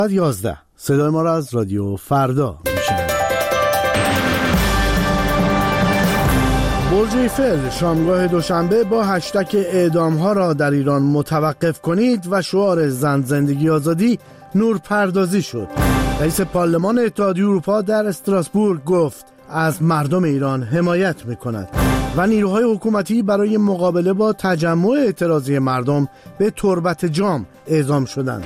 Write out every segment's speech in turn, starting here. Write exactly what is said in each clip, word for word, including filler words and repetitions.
یازده صدای ما را از رادیو فردا میشنوید. برج ایفل شامگاه دوشنبه با هشتگ اعدام ها را در ایران متوقف کنید و شعار زن زندگی آزادی نورپردازی شد. رئیس پارلمان اتحادیه اروپا در استراسبورگ گفت از مردم ایران حمایت میکند و نیروهای حکومتی برای مقابله با تجمع اعتراضی مردم به تربت جام اعزام شدند.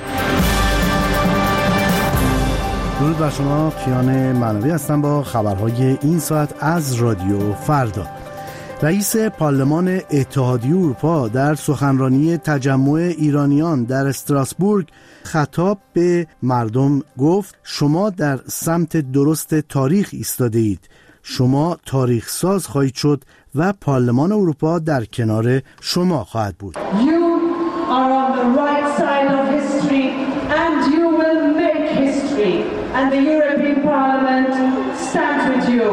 درود بر شما، کیان معنوی هستم با خبرهای این ساعت از رادیو فردا. رئیس پارلمان اتحادیه اروپا در سخنرانی تجمع ایرانیان در استراسبورگ خطاب به مردم گفت شما در سمت درست تاریخ ایستاده اید. شما تاریخ ساز خواهید شد و پارلمان اروپا در کنار شما خواهد بود. You are on the right side of history and you will make history and the European Parliament stands with you.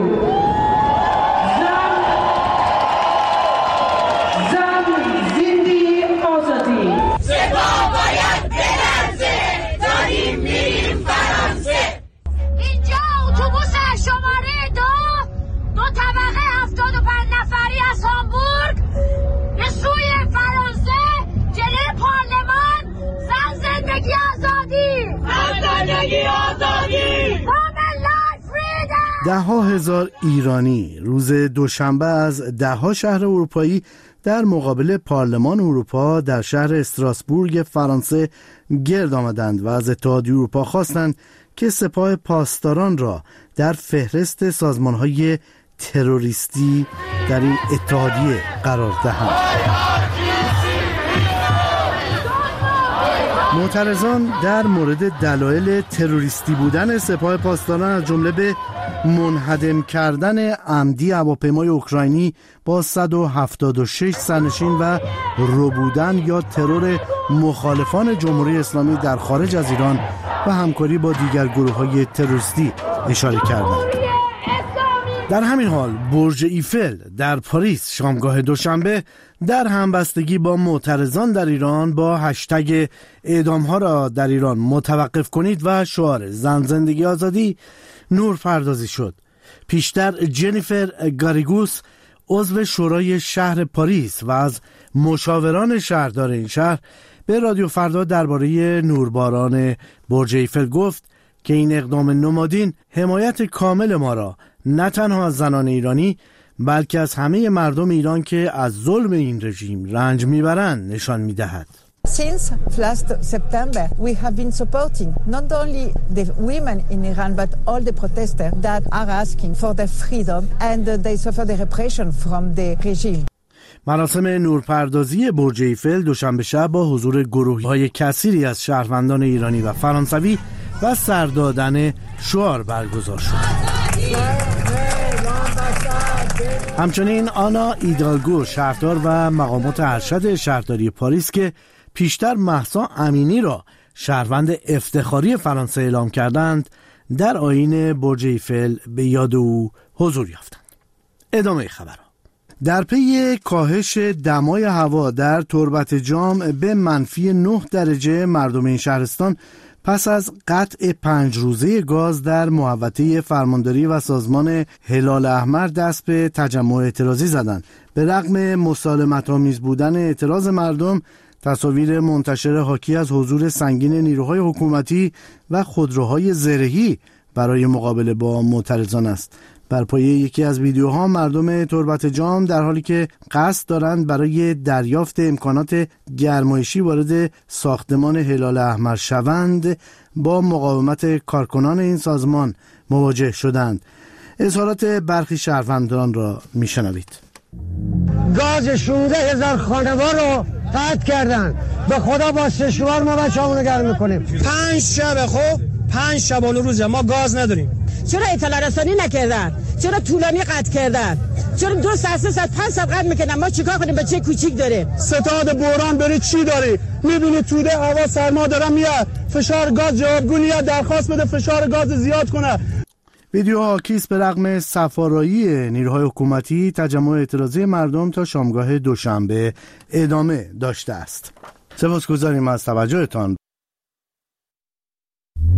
زن زندگی آزادی. صدا باید بلرزه داریم میریم فرانسه. اینجا اتوبوس شماره دو دو طبقه هفتاد و پنج نفری از هامبورگ به سوی فرانسه جلوی پارلمان. زن زندگی آزادی، زن زندگی آزادی. ده ها هزار ایرانی روز دوشنبه از ده ها شهر اروپایی در مقابل پارلمان اروپا در شهر استراسبورگ فرانسه گرد آمدند و از اتحادیه اروپا خواستند که سپاه پاسداران را در فهرست سازمان‌های تروریستی در این اتحادیه قرار دهند. معترضان در مورد دلایل تروریستی بودن سپاه پاسداران از جمله به منهدم کردن عمدی هواپیمای اوکراینی با صد و هفتاد و شش سرنشین و ربودن یا ترور مخالفان جمهوری اسلامی در خارج از ایران و همکاری با دیگر گروه‌های تروریستی اشاره کردند. در همین حال برج ایفل در پاریس شامگاه دوشنبه در همبستگی با معترضان در ایران با هشتگ اعدام ها را در ایران متوقف کنید و شعار زن زندگی آزادی نورپردازی شد. پیشتر جنیفر گاریگوس عضو شورای شهر پاریس و از مشاوران شهردار این شهر به رادیو فردا درباره نورباران برج ایفل گفت که این اقدام نمادین حمایت کامل ما را نه تنها از زنان ایرانی بلکه از همه مردم ایران که از ظلم این رژیم رنج میبرند نشان میدهد. Since last September, we have been supporting not only the women in Iran but all the protesters that are asking for their freedom and they suffer the repression from the regime. مراسم نورپردازی برج ایفل دوشنبه شب با حضور گروه‌های کثیری از شهروندان ایرانی و فرانسوی و سر دادن شعار برگزار شد. همچنین آنا ایدالگو شهردار و مقامات ارشد شهرداری پاریس که پیشتر مهسا امینی را شهروند افتخاری فرانسه اعلام کردند در آیین برج ایفل به یاد او حضور یافتند. ادامه خبرها. در پی کاهش دمای هوا در تربت جام به منفی نه درجه مردم این شهرستان پس از قطع پنج روزه گاز در محوطه فرمانداری و سازمان هلال احمر دست به تجمع اعتراضی زدند. به رغم مسالمت‌آمیز بودن اعتراض مردم، تصاویر منتشر حاکی از حضور سنگین نیروهای حکومتی و خودروهای زرهی برای مقابله با معترضان است. بر پایه یکی از ویدیوها مردم تربت جام در حالی که قصد دارند برای دریافت امکانات گرمایشی وارد ساختمان هلال احمر شوند با مقاومت کارکنان این سازمان مواجه شدند. اظهارات برخی شهروندان را میشنوید. گاز شانزده هزار خانوار رو قطع کردن. به خدا با سشوار ما بچه‌مون گرم میکنیم. پنج شب خب پنج شبانه روزه ما گاز نداریم. چرا اطلاع رسانی نکردن؟ چرا طولانی قطع کردن؟ چرا دو ساعت سه ساعت پنج ساعت قطع میکنن؟ ما چیکار کنیم؟ بچه کوچیک داره. ستاد بحران بری چی داری؟ میبینی توده هوا سرما داره میاد. فشار گاز جوابگویی درخواست بده فشار گاز زیاد کنه. ویدیو حاکیست به رغم صفارایی نیروهای حکومتی تجمع اعتراضی مردم تا شامگاه دوشنبه ادامه داشته است. سپاسگزاریم از توجهتان.